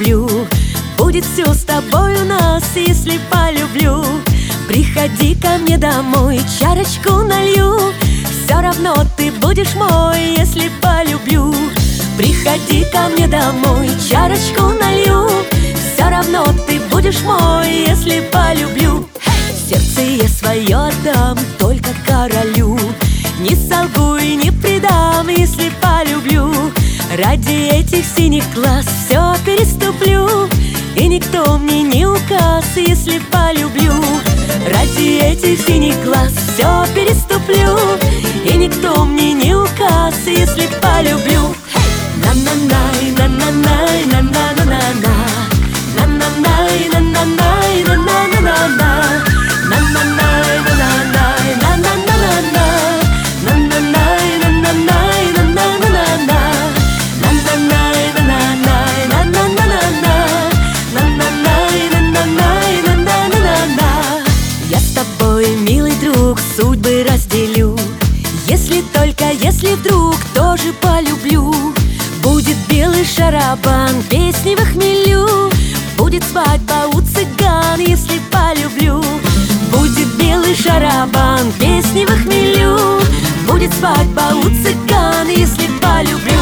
полюблю. Будет все с тобой у нас, если полюблю. Приходи ко мне домой, чарочку налью. Все равно ты будешь мой, если полюблю. Приходи ко мне домой, чарочку налью. Все равно ты будешь мой, если полюблю. Сердце я свое отдам только королю. Не солгу и не предам, если полюблю. Ради этих синих глаз все переступлю. И никто мне не указ, если полюблю. Ради этих синих глаз все переступлю. И никто мне не указ, если полюблю. На-на-най, на-на-най, на-на-на-на-на. На-на-най, на-на-най, на-на-на-на-на. На-на-най, на-на-най, на-на-на-на-на. На-на-най, на-на-най, на-на-на-на-на. На-на-най, на-на-най, на-на-на-на-на. На-на-най, на-на-най, на-на-на-на-на. Я с тобой, милый друг, судьбы разделю. Если только, если вдруг тоже полюблю. Будет белый шарабан, песни в хмелю. Будет свадьба у цыган, если полюблю. Будет белый шарабан, песни в хмелю. Будет свадьба у цыган, если полюблю.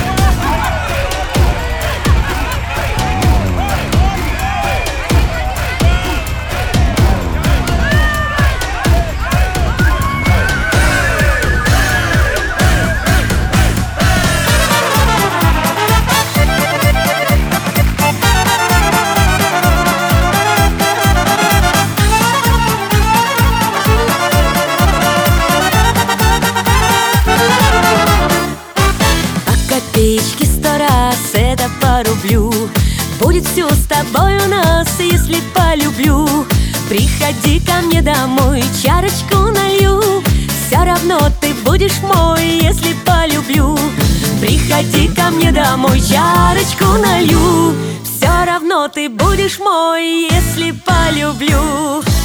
Копеечки 100 раз, это по рублю. Будет все с тобой у нас, если полюблю. Приходи ко мне домой, чарочку налью. Все равно ты будешь мой, если полюблю. Приходи ко мне домой, чарочку налью. Все равно ты будешь мой, если полюблю.